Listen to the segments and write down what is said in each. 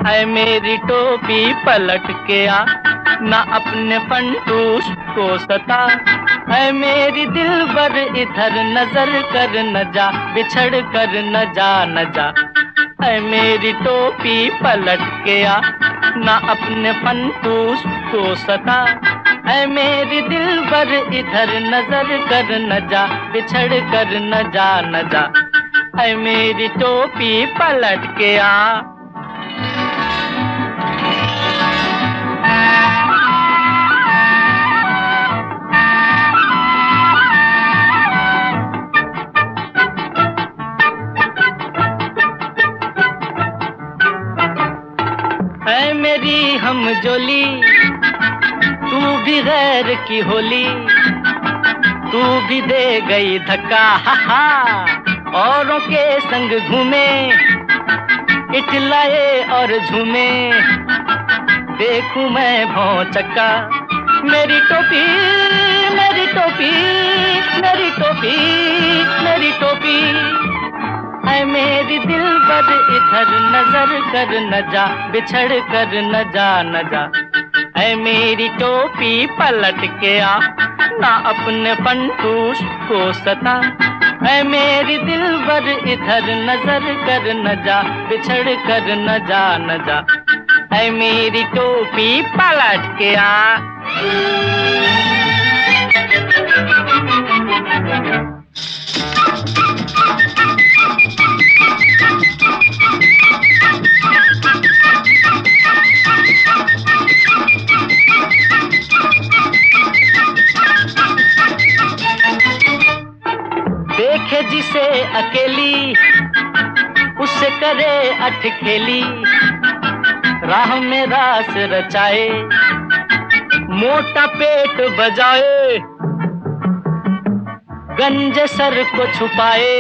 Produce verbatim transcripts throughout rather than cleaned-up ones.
ऐ मेरी टोपी पलट के आ, ना अपने फंटूस को सता। ऐ मेरी दिलबर इधर नजर कर न जा, बिछड़ कर न जा न जा। ऐ मेरी टोपी पलट के आ, ना अपने फंटूस को सता। ऐ मेरी दिलबर इधर नजर कर न जा, बिछड़ कर न जा न जा। ऐ मेरी टोपी पलट के आ। ऐ मेरी हमजोली, तू भी गैर की होली, तू भी दे गई धक्का। हा हा, औरों के संग घूमे, इठलाए और झूमे, देखूं मैं भौचक्का। मेरी टोपी मेरी टोपी मेरी टोपी मेरी टोपी। ऐ मेरी दिलबर इधर नजर कर न जा, बिछड़ कर न जा न जा। ऐ मेरी टोपी पलट के आ, ना अपने फंटूस को सता। ऐ मेरी दिलबर इधर नजर कर न जा, बिछड़ कर न जा न जा। ऐ मेरी टोपी पलट के आ। देखे जिसे अकेली, उससे करे अटखेली, राह में रास रचाए, मोटा पेट बजाए, गंजे सर को छुपाए,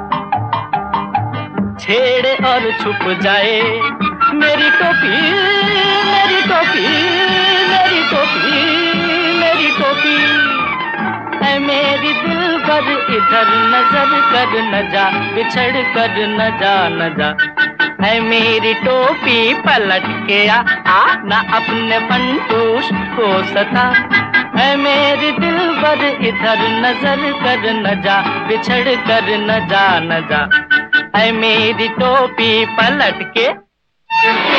छेड़े और छुप जाए। मेरी टोपी मेरी टोपी मेरी टोपी मेरी टोपी। ऐ मेरी दिलबर इधर नजर कर न जा, बिछड़ कर न जा न जा। ऐ मेरी टोपी पलट के आ, आ ना अपने फंटूस को सता। ऐ मेरी दिलबर इधर नजर कर न जा, बिछड़ कर न जा न जा। ऐ मेरी टोपी पलट के